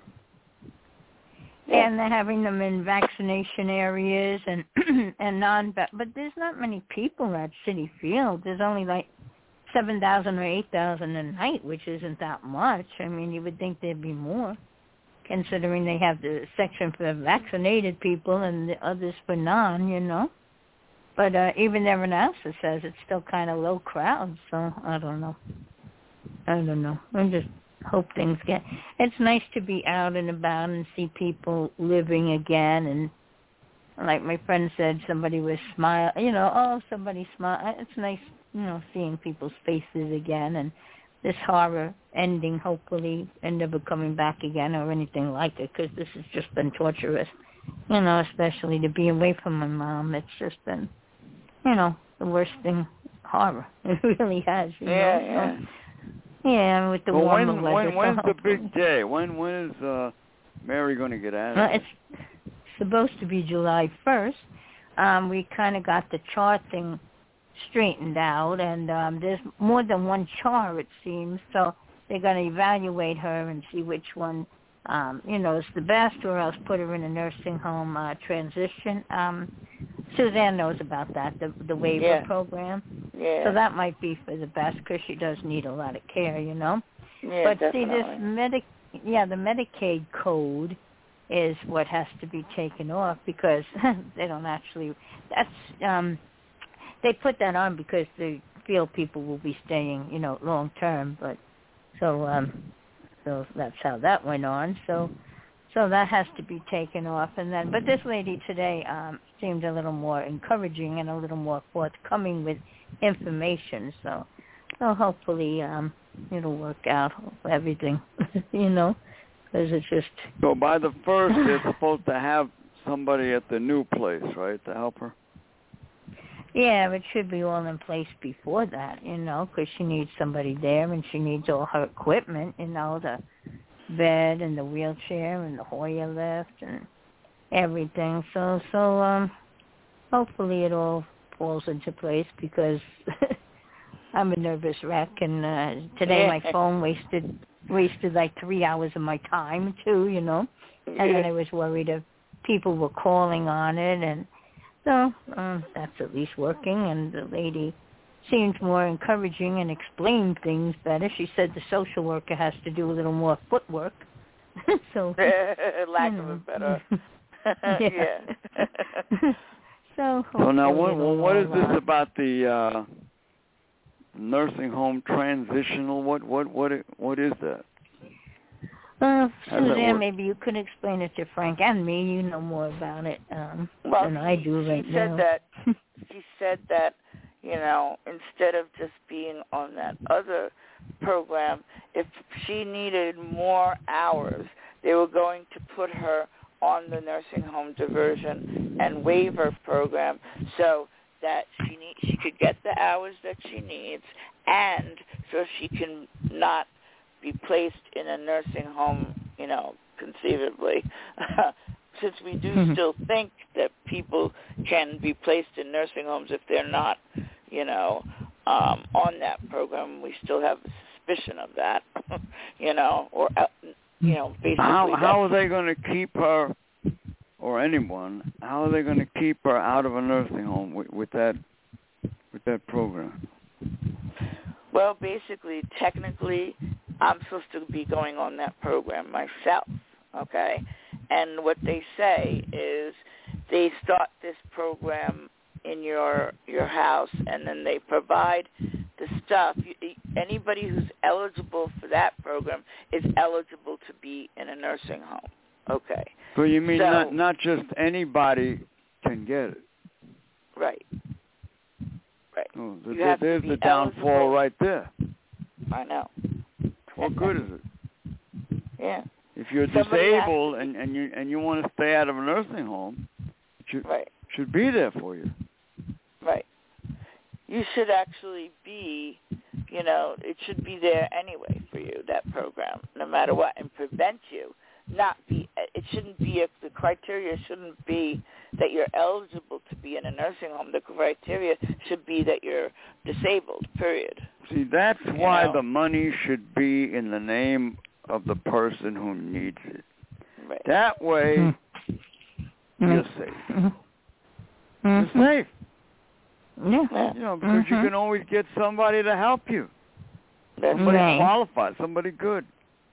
Yeah. And they're having them in vaccination areas and and non but there's not many people at Citi Field. There's only like seven thousand or eight thousand a night, which isn't that much. I mean, you would think there'd be more, considering they have the section for vaccinated people and the others for non, you know. But uh, even their announcer says it's still kind of low crowd, so I don't know. I don't know. I just hope things get... It's nice to be out and about and see people living again. And like my friend said, somebody was smile. You know, oh, somebody smile. It's nice, you know, seeing people's faces again. And this horror ending, hopefully, and never coming back again or anything like it, because this has just been torturous. You know, especially to be away from my mom. It's just been, you know, the worst thing. Horror. It really has. You Yeah, know? yeah. So, yeah, with the well, warmer when weather. when so when's the hopefully- big day? When when is uh, Mary going to get out of Well, it? it's supposed to be July first. Um, we kind of got the chart thing straightened out, and um, there's more than one chart, it seems. So they're going to evaluate her and see which one, um, you know, is the best, or else put her in a nursing home uh, transition. Um, Suzanne knows about that, the the waiver Yeah. program. Yeah. So that might be for the best, because she does need a lot of care, you know. yeah, But definitely. see, this Medi- yeah, the Medicaid code is what has to be taken off, because they don't actually. That's um, they put that on because they feel people will be staying, you know, long term. But so um, so that's how that went on. So so that has to be taken off, and then. But this lady today um, seemed a little more encouraging and a little more forthcoming with information. So so hopefully. Um, it'll work out, everything, you know, because it's just... So by the first, they're supposed to have somebody at the new place, right, to help her? Yeah, it should be all in place before that, you know, because she needs somebody there, and she needs all her equipment, you know, the bed and the wheelchair and the Hoyer lift and everything. So, so um, hopefully it all falls into place, because I'm a nervous wreck, and uh, today my phone wasted wasted like three hours of my time too, you know, and then I was worried if people were calling on it, and so um, that's at least working. And the lady seemed more encouraging and explained things better. She said the social worker has to do a little more footwork. So lack you know. of a better, yeah. yeah. So, so now, what it'll what is all, this uh, about the uh, nursing home transitional? What what what what is that? Uh, How does that Suzanne, work? maybe you could explain it to Frank and me. You know more about it um, well, than I do right she said now. that she said that you know, instead of just being on that other program, if she needed more hours, they were going to put her on the nursing home diversion and waiver program, so that she need, she could get the hours that she needs, and so she can not be placed in a nursing home, you know, conceivably. Since we do Mm-hmm. still think that people can be placed in nursing homes if they're not, you know, um, on that program, we still have a suspicion of that, you know, or, you know, basically. How how are they going to keep her, or anyone? How are they going to keep her out of a nursing home with, with that with that program? Well, basically, technically, I'm supposed to be going on that program myself, okay? And what they say is they start this program in your your house, and then they provide the stuff. You, anybody who's eligible for that program is eligible to be in a nursing home, okay? So you mean So, not not just anybody can get it? Right. Right. Oh, You th- have to there's be the downfall eligible. right there. I know. What good is it? Yeah. If you're Somebody has disabled to- and, and you and you want to stay out of a nursing home, it should Right. should be there for you. Right. You should actually be, you know, it should be there anyway for you, that program, no matter what, and prevent you. Not be, it shouldn't be, a, the criteria shouldn't be that you're eligible to be in a nursing home. The criteria should be that you're disabled, period. See, that's You why know? the money should be in the name of the person who needs it. Right. That way, Mm-hmm. you're safe. Mm-hmm. You're safe. Yeah. You know, because you Mhm. can always get somebody to help you. That's Somebody Right. qualified, somebody good.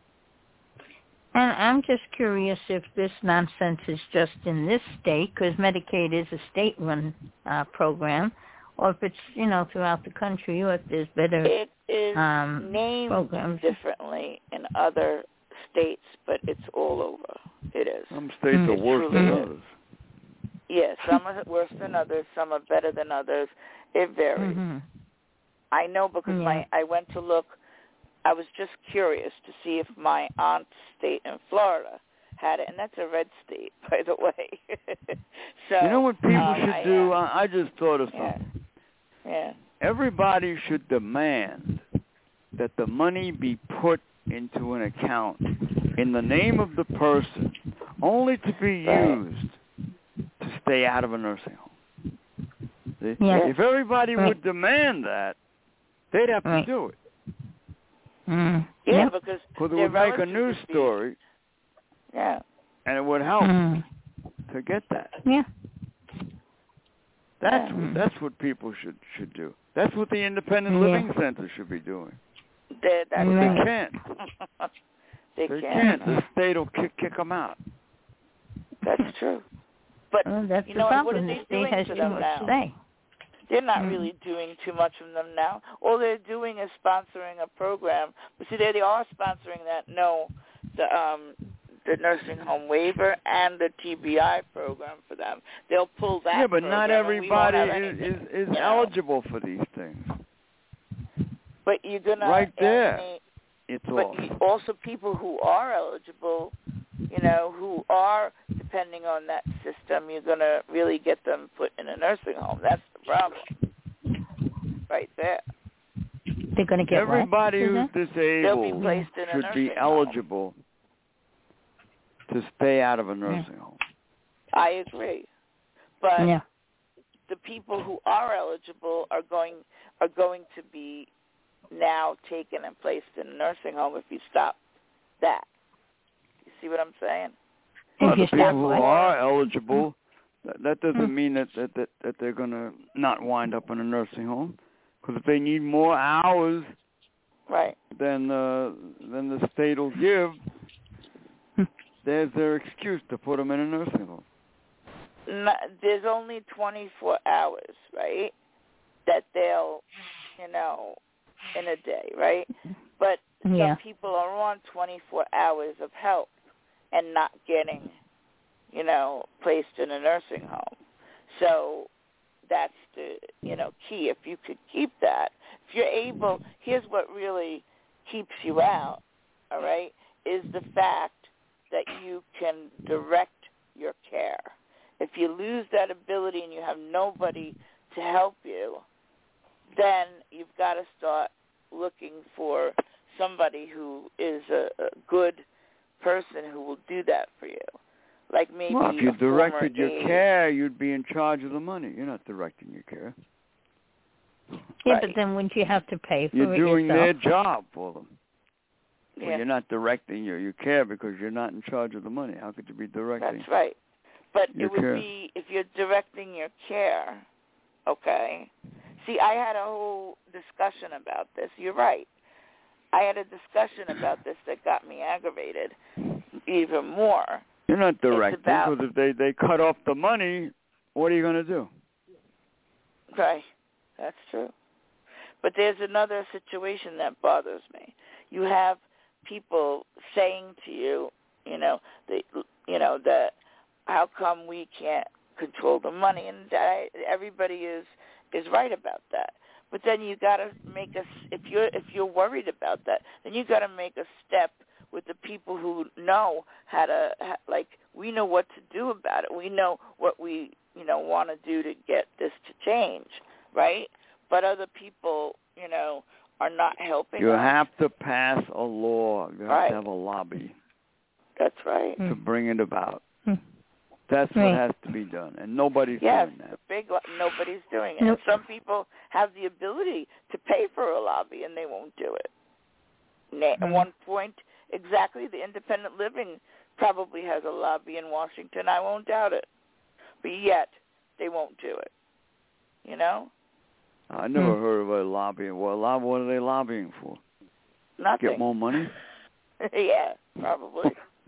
And I'm just curious if this nonsense is just in this state, because Medicaid is a state-run uh, program, or if it's, you know, throughout the country, or if there's better It is um, named programs. differently in other states, but it's all over. It is. Some states Mm. are It worse truly than is. others. Yes, some are worse than others, some are better than others. It varies. Mm-hmm. I know because Yeah. my I went to look. I was just curious to see if my aunt's state in Florida had it, and that's a red state, by the way. So You know what people um, should I, do? uh, I, I just thought of yeah, something. yeah, Everybody should demand that the money be put into an account in the name of the person, only to be Right. used to stay out of a nursing home. See? Yeah. If everybody Right. would demand that, they'd have to Right. do it. Mm. yeah, Yep. because Because it their would make a relatives news would be- story, Yeah, and it would help Mm. to get that. Yeah. That's Yeah. what, that's what people should should do. That's what the independent Yeah. living center should be doing. they, that's But Right. they can't. they, They can't. can't. The state will kick kick them out. That's true. But Well, that's you the know, problem. what are The they state doing has to too them much now? to say. They're not Mm. really doing too much from them now. All they're doing is sponsoring a program. But see, they, they are sponsoring that, no, the um, the nursing home waiver and the T B I program for them. They'll pull that Yeah, but not program and we won't everybody have is anything, is, is you know. eligible for these things. But you're gonna right there. alienate, It's but off. you, also people who are eligible, you know, who are depending on that system, you're gonna really get them put in a nursing home. That's the problem, right there. They're going to get Everybody what? who's They'll be disabled placed in a should be nursing eligible to stay out of a nursing yeah. home. I agree, but yeah. the people who are eligible are going are going to be now taken and placed in a nursing home if you stop that. You see what I'm saying? Well, If the you people stop who what? are eligible, that, that doesn't Hmm. mean that, that, that, that they're going to not wind up in a nursing home. Because if they need more hours Right. than uh, than the state will give, there's their excuse to put them in a nursing home. Not, there's only twenty-four hours, right, that they'll, you know, in a day, right? But Yeah. some people are on twenty-four hours of help and not getting, you know, placed in a nursing home. So that's the, you know, key. If you could keep that, if you're able, here's what really keeps you out, all right, is the fact that you can direct your care. If you lose that ability and you have nobody to help you, then you've got to start looking for somebody who is a, a good person who will do that for you. Like maybe Well, if you a directed former your aide. care, you'd be in charge of the money. You're not directing your care. Yeah, Right. but then wouldn't you have to pay for You're it doing yourself? their job for them. Yeah. Well, you're not directing your, your care because you're not in charge of the money. How could you be directing? That's right. But your it would care. be, if you're directing your care, okay. See, I had a whole discussion about this. You're right. I had a discussion about this that got me aggravated even more. You're not directing about- because if they, they cut off the money, what are you going to do? Right. That's true. But there's another situation that bothers me. You have people saying to you, you know, the, you know, that how come we can't control the money? And I, everybody is is right about that. But then you got to make a, if you're if you're worried about that, then you got to make a step with the people who know how to, like, we know what to do about it. We know what we, you know, want to do to get this to change, right? But other people, you know, are not helping You us. have to pass a law. You have Right. to have a lobby That's right. to bring it about. Hmm. That's Right. what has to be done, and nobody's Yes, doing that. the big lo- nobody's doing it. Nope. Some people have the ability to pay for a lobby, and they won't do it. Na- At Mhm. one point, exactly, the independent living probably has a lobby in Washington. I won't doubt it. But yet, they won't do it. You know? I never Hmm. heard of a lobbying. Well, lob- what are they lobbying for? Nothing. Get more money? Yeah, probably.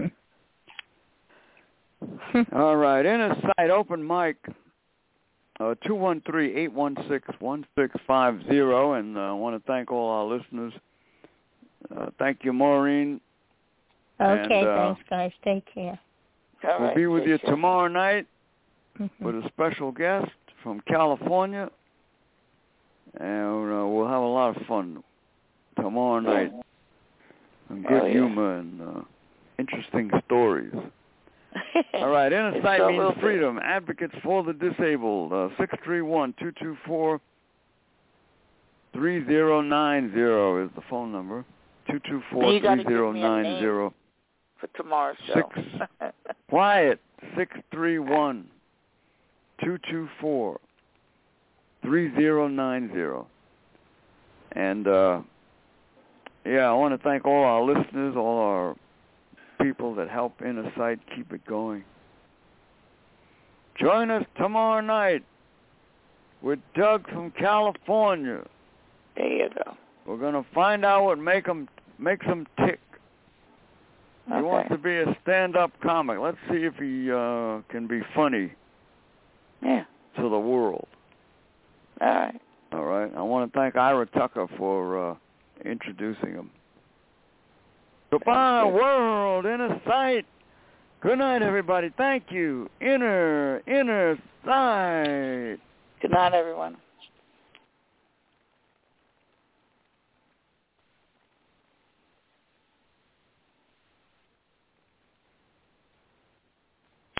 All right, Inner Sight Open Mic, uh, two one three, eight one six, one six five zero, and uh, I want to thank all our listeners. Uh, thank you, Maureen. Okay, And, uh, thanks, guys. Take care. All We'll right, be with take you care. tomorrow night Mhm. with a special guest from California, and uh, we'll have a lot of fun tomorrow night. And Hell good yeah. humor and uh, interesting stories. All right, Inner It Sight so means will be. freedom. Advocates for the disabled. Uh, six three one, two two four, three zero nine zero is the phone number. two two four, You gotta three zero give me a nine name zero. for tomorrow's show. Six. Quiet. six three one, two two four, three zero nine zero. And, uh, yeah, I want to thank all our listeners, all our people that help Inner Sight keep it going. Join us tomorrow night with Doug from California. There you go. We're going to find out what make them, makes them tick. He Okay. wants to be a stand-up comic. Let's see if he uh, can be funny Yeah. to the world. All right. All right. I want to thank Ira Tucker for uh, introducing him. Goodbye, good. world, Inner Sight. Good night, everybody. Thank you. Inner, Inner Sight. Good night, everyone.